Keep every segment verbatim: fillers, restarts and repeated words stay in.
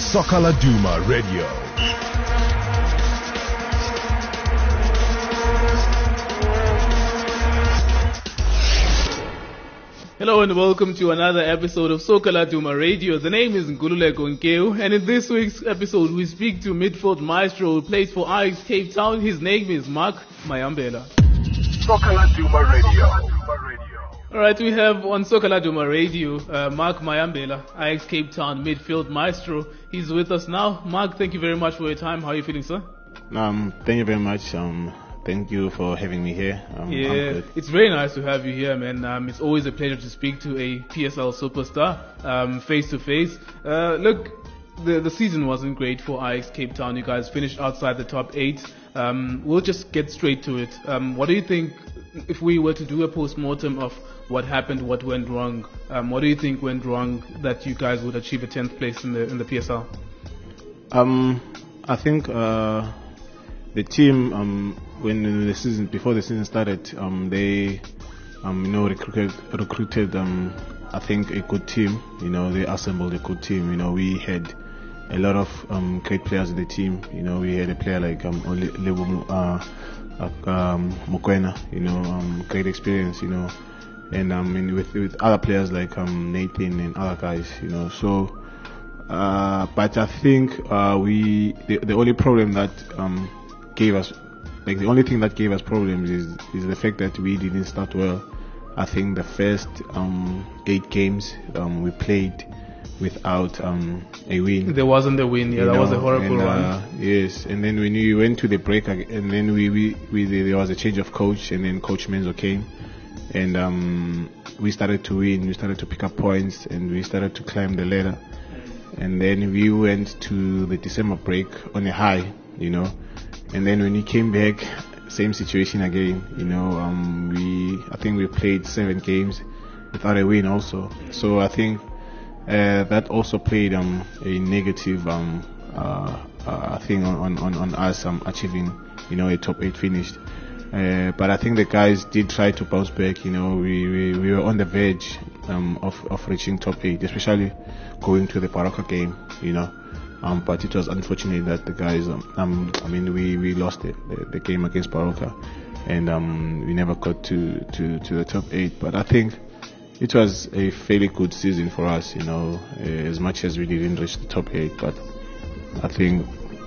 Sokala Duma Radio. Hello and welcome to another episode of Sokala Duma Radio. The name is Ngululeko Nkeu, and in this week's episode we speak to midfield maestro who plays for Ajax Cape Town. His name is Mark Mayambela. Sokala Duma Radio. Alright, we have on Sokala Duma Radio uh, Mark Mayambela, Ajax Cape Town midfield maestro. He's with us now. Mark, thank you very much for your time. How are you feeling, sir? Um, thank you very much. Um, Thank you for having me here. Um, yeah, it's very nice to have you here, man. Um, it's always a pleasure to speak to a P S L superstar um, face to face. Uh, look, the the season wasn't great for Ajax Cape Town. You guys finished outside the top eight. Um, we'll just get straight to it. Um, what do you think, if we were to do a post-mortem of what happened, what went wrong, um, what do you think went wrong that you guys would achieve a tenth place in the in the P S L? Um, I think uh, the team, um, when the season before the season started, um, they, um, you know, recruited recruited um, I think a good team. You know, they assembled a good team. You know, we had a lot of um, great players in the team. You know, we had a player like um, Lebo uh, um, Mokoena. You know, um, great experience. You know, and um, and with with other players like um, Nathan and other guys. You know, so. Uh, but I think uh, we the, the only problem that um, gave us like the only thing that gave us problems is is the fact that we didn't start well. I think the first um, eight games um, we played without um, a win. There wasn't a win. Yeah, that know, was a horrible and, run. Uh, yes, and then when we went to the break, and then we, we, we there was a change of coach, and then Coach Menzo came, and um, we started to win. We started to pick up points, and we started to climb the ladder. And then we went to the December break on a high, you know. And then when we came back, same situation again, you know. Um, we, I think we played seven games without a win also. So I think uh, that also played um, a negative um, uh, uh, thing on, on, on us um, achieving, you know, a top eight finish. Uh, but I think the guys did try to bounce back. You know, we, we, we were on the verge um, of, of reaching top eight, especially going to the Baroka game, you know. Um, but it was unfortunate that the guys, um, um I mean, we, we lost it, the, the game against Baroka, and um, we never got to, to, to the top eight. But I think it was a fairly good season for us, you know, uh, as much as we didn't reach the top eight. But I think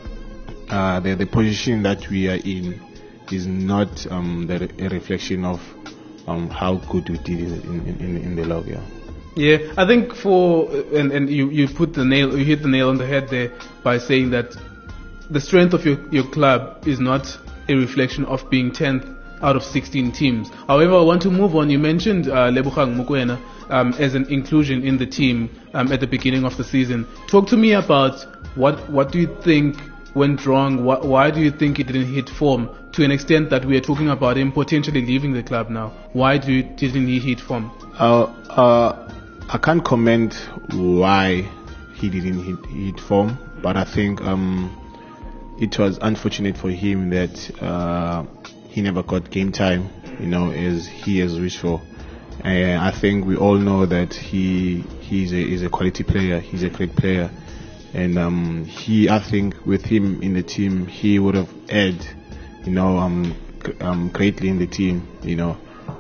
uh, the, the position that we are in is not um, the, a reflection of um, how good we did in, in, in the log, yeah. Yeah, I think for and, and you, you put the nail you hit the nail on the head there by saying that the strength of your, your club is not a reflection of being tenth out of sixteen teams. However, I want to move on. You mentioned uh, Lebogang Mokoena um, as an inclusion in the team um, at the beginning of the season. Talk to me about what what do you think went wrong? Why, why do you think he didn't hit form to an extent that we are talking about him potentially leaving the club now? Why do you, didn't he hit form? Uh, uh, I can't comment why he didn't hit, hit form, but I think um, it was unfortunate for him that uh, he never got game time, you know, as he has wished for. And I think we all know that he he's a, is a quality player. He's a great player, and um, he I think with him in the team he would have added, you know, um, um, greatly in the team, you know.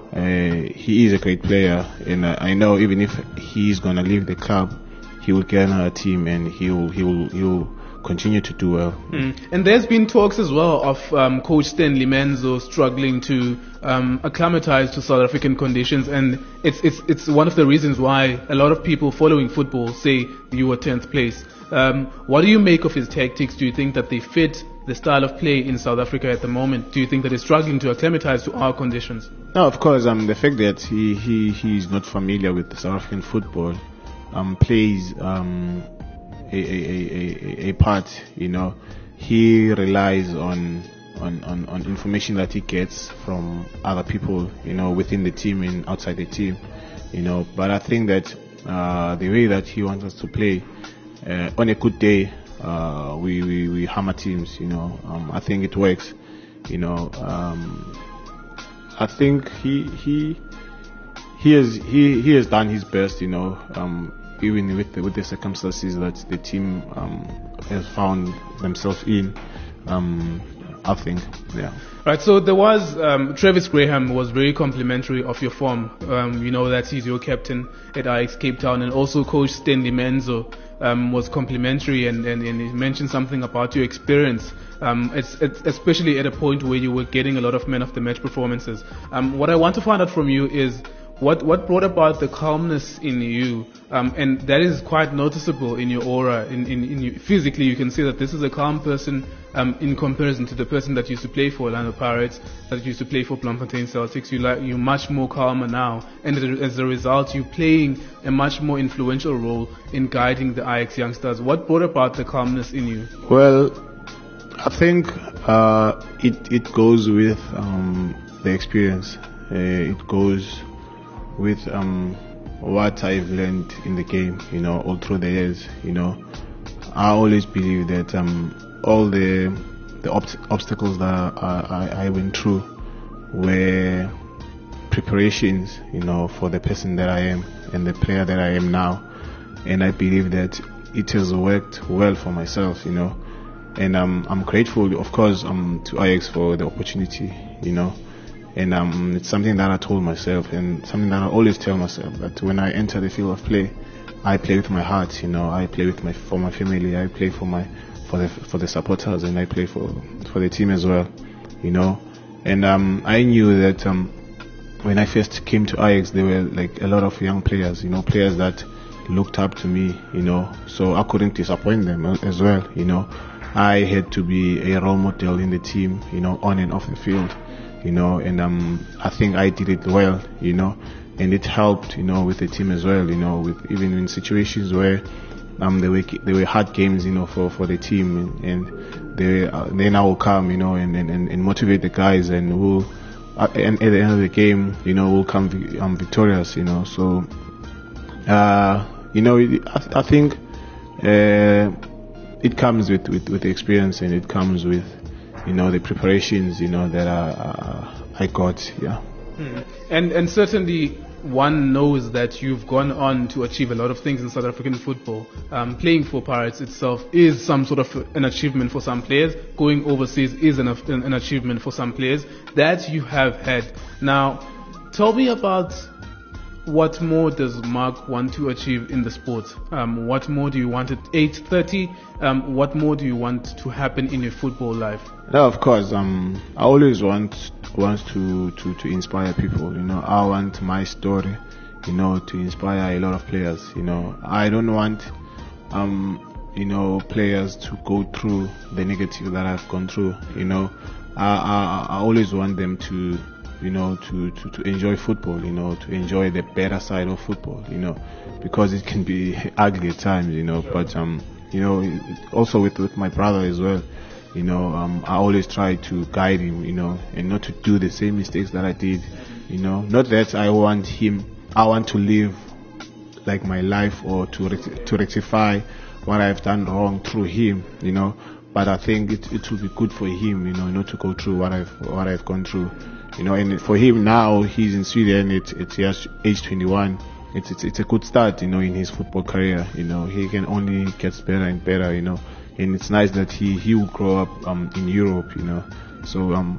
Uh, he is a great player, and uh, I know even if he's gonna leave the club, he will get another team, and he will he will he will continue to do well. Mm. And there's been talks as well of um, Coach Stanley Menzo struggling to um, acclimatize to South African conditions, and it's it's it's one of the reasons why a lot of people following football say you were tenth place. Um, what do you make of his tactics? Do you think that they fit the style of play in South Africa at the moment? Do you think that he's struggling to acclimatize to our conditions? No, of course. Um, the fact that he he he's not familiar with the South African football um plays um a a, a, a part. You know, he relies on, on on on information that he gets from other people, you know, within the team and outside the team, you know. But I think that uh, the way that he wants us to play, uh, on a good day, uh, we, we we hammer teams. You know, um, I think it works. You know, um, I think he he he has he he has done his best. You know, um, even with the, with the circumstances that the team um, has found themselves in, um, I think, yeah. Right, so there was, um, Travis Graham was very complimentary of your form. Um, you know that he's your captain at Ajax Cape Town, and also Coach Stanley Menzo um, was complimentary, and, and, and he mentioned something about your experience, um, it's, it's especially at a point where you were getting a lot of man of the match performances. Um, what I want to find out from you is, What what brought about the calmness in you, um, and that is quite noticeable in your aura. In, in, in you, physically, you can see that this is a calm person um, in comparison to the person that used to play for Orlando Pirates, that used to play for Bloemfontein Celtics. You like you're much more calmer now, and as a result, you're playing a much more influential role in guiding the Ajax youngsters. What brought about the calmness in you? Well, I think uh, it it goes with um, the experience. Uh, it goes with um, what I've learned in the game, you know, all through the years. You know, I always believe that um, all the the ob- obstacles that I, I, I went through were preparations, you know, for the person that I am and the player that I am now. And I believe that it has worked well for myself, you know. And um, I'm grateful, of course, um, to Ajax for the opportunity, you know. And um, it's something that I told myself, and something that I always tell myself, that when I enter the field of play, I play with my heart. You know, I play with my for my family. I play for my for the for the supporters, and I play for for the team as well. You know, and um, I knew that um, when I first came to Ajax, there were like a lot of young players. You know, players that looked up to me. You know, so I couldn't disappoint them as well. You know, I had to be a role model in the team. You know, on and off the field. You know, and um, I think I did it well, you know, and it helped, you know, with the team as well, you know, with even in situations where um there were there were hard games, you know, for, for the team, and, and they uh, then I will come, you know, and, and, and motivate the guys, and will uh, and at the end of the game, you know, we'll come vi- um, victorious, you know. So, uh, you know, it, I, I think uh, it comes with, with, with the experience, and it comes with, you know, the preparations, you know, that I, uh, I got, yeah. Mm. And and certainly one knows that you've gone on to achieve a lot of things in South African football. Um, playing for Pirates itself is some sort of an achievement for some players. Going overseas is an, an achievement for some players that you have had. Now, tell me about what more does Mark want to achieve in the sport? Um, what more do you want at age thirty? Um, what more do you want to happen in your football life? No, of course. Um, I always want want to, to, to inspire people. You know, I want my story, you know, to inspire a lot of players. You know, I don't want, um, you know, players to go through the negative that I've gone through. You know, I I, I always want them to, you know, to, to, to enjoy football, you know, to enjoy the better side of football, you know, because it can be ugly at times, you know, but, um, you know, also with, with my brother as well, you know, um, I always try to guide him, you know, and not to do the same mistakes that I did, you know, not that I want him, I want to live like my life, or to, rect- to rectify what I've done wrong through him, you know, but I think it, it will be good for him, you know, not to go through what I've, what I've gone through. You know, and for him now, he's in Sweden. It's it's just age twenty-one. It's it's it's a good start, you know, in his football career. You know, he can only get better and better. You know, and it's nice that he he will grow up um in Europe. You know, so um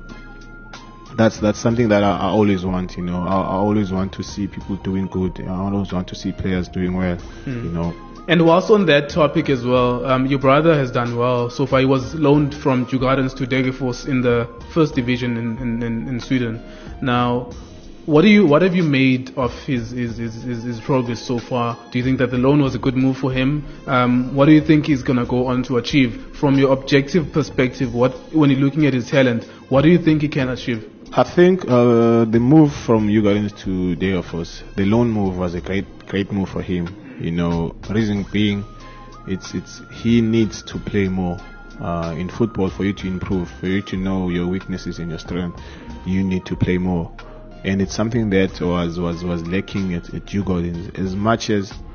that's that's something that I, I always want. You know, I, I always want to see people doing good. I always want to see players doing well. Mm. You know. And whilst on that topic as well, um, your brother has done well so far. He was loaned from Djurgårdens to Degerfors in the first division in, in, in, in Sweden. Now, what do you what have you made of his his, his his his progress so far? Do you think that the loan was a good move for him? Um, what do you think he's gonna go on to achieve from your objective perspective? What when you're looking at his talent, what do you think he can achieve? I think uh, the move from Djurgårdens to Degerfors, the loan move, was a great great move for him. You know, reason being, it's it's he needs to play more uh, in football for you to improve, for you to know your weaknesses and your strength. You need to play more, and it's something that was was was lacking at, at Djurgårdens. As much as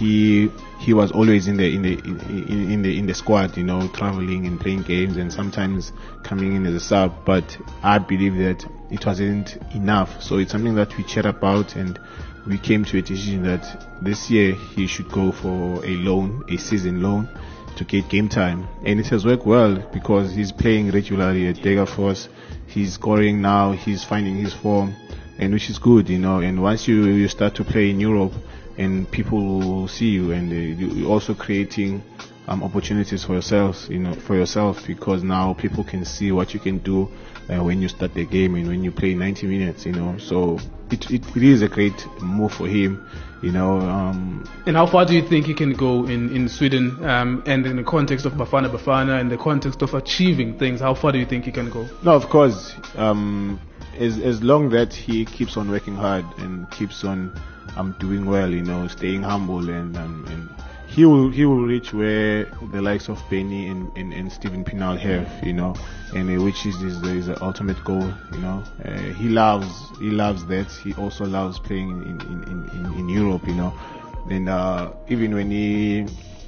he he was always in the in the in, in the in the squad, you know, traveling and playing games, and sometimes coming in as a sub. But I believe that it wasn't enough, so it's something that we chat about, and we came to a decision that this year he should go for a loan, a season loan, to get game time. And it has worked well because he's playing regularly at Degerfors. He's scoring now, he's finding his form, and which is good, you know. And once you, you start to play in Europe, and people will see you, and uh, you're also creating um, opportunities for yourselves, you know, for yourself, because now people can see what you can do uh, when you start the game and when you play ninety minutes, you know. So it it, it is a great move for him, you know. Um, and how far do you think he can go in in Sweden, um, and in the context of Bafana Bafana, and the context of achieving things? How far do you think he can go? No, of course, um, as as long that he keeps on working hard and keeps on um doing well, you know, staying humble, and um, and he will he will reach where the likes of Benny and, and, and Steven Pinal have, you know, and uh, which is is the, is the ultimate goal, you know. Uh, he loves he loves that. He also loves playing in in, in, in, in Europe, you know. And uh, even when he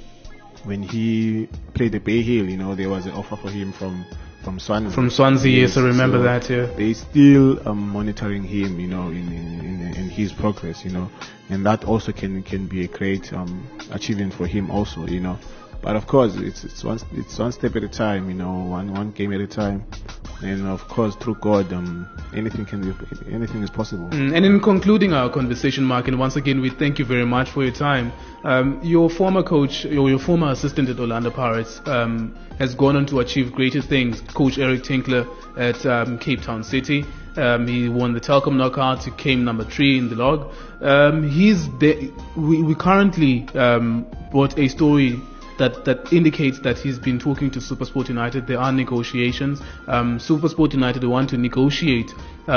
when he played at Bay Hill, you know, there was an offer for him from from Swansea. From Swansea, yes, I remember so that. Yeah, they still um, monitoring him, you know, in, in, in, in his progress, you know, and that also can can be a great um, achievement for him, also, you know. But of course, it's it's one it's one step at a time, you know, one one game at a time, and of course, through God, um, anything can be, anything is possible. Mm, and in concluding our conversation, Mark, and once again, we thank you very much for your time. Um, your former coach, or your former assistant at Orlando Pirates, um, has gone on to achieve greater things. Coach Eric Tinkler at um, Cape Town City. Um, he won the Telkom knockout. He came number three in the log. Um, he's de- we, we currently um, brought a story that that indicates that he's been talking to SuperSport United. There are negotiations. Um, SuperSport United want to negotiate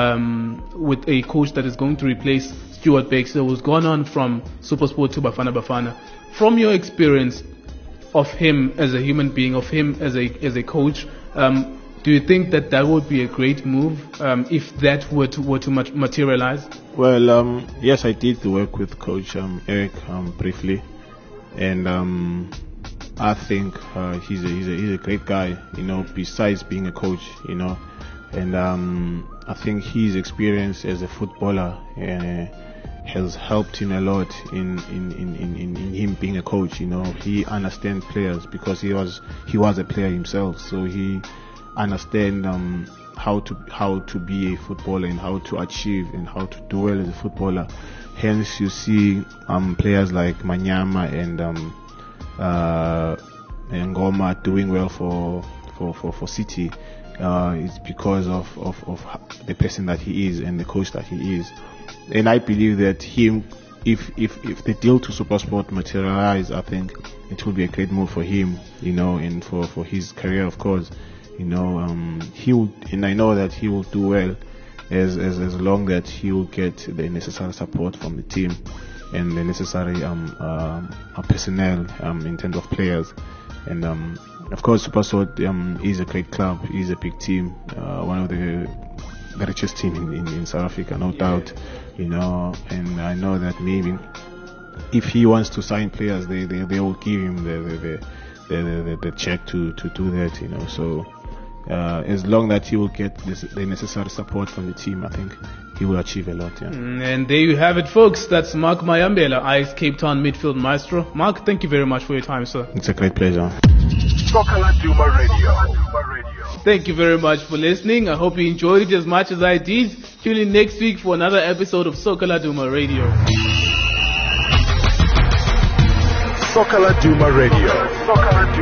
um, with a coach that is going to replace Stuart Baxter, who's gone on from SuperSport to Bafana Bafana. From your experience of him as a human being, of him as a as a coach, um, do you think that that would be a great move um, if that were to were to mat- materialize? Well, um, yes, I did work with Coach um, Eric um, briefly, and um, I think uh, he's a, he's a he's a great guy, you know. Besides being a coach, you know, and um, I think his experience as a footballer uh, has helped him a lot in in, in, in, in him being a coach. You know, he understands players because he was he was a player himself, so he understands um, how to how to be a footballer and how to achieve and how to do well as a footballer. Hence, you see um, players like Manyama and um, uh, and Ngoma doing well for for, for, for City. Uh, it's because of, of, of the person that he is and the coach that he is. And I believe that him, if if if the deal to SuperSport materialize, I think it will be a great move for him, you know, and for, for his career, of course, you know. Um, he will, and I know that he will do well as as as long that he will get the necessary support from the team and the necessary um, um uh, personnel um in terms of players. And um, of course, SuperSport um, is a great club, is a big team, uh, one of the the richest team in, in, in South Africa, no yeah. doubt, you know. And I know that maybe if he wants to sign players, they, they, they will give him the the, the, the, the, the check to, to do that, you know. So uh, as long that he will get this, the necessary support from the team, I think he will achieve a lot. Yeah. And there you have it, folks. That's Mark Mayambela, Ice Cape Town midfield maestro. Mark, thank you very much for your time, sir. It's a great pleasure. Soccer Laduma Radio. Thank you very much for listening. I hope you enjoyed it as much as I did. Tune in next week for another episode of Soccer Laduma Radio. Soccer Laduma Radio. Soccer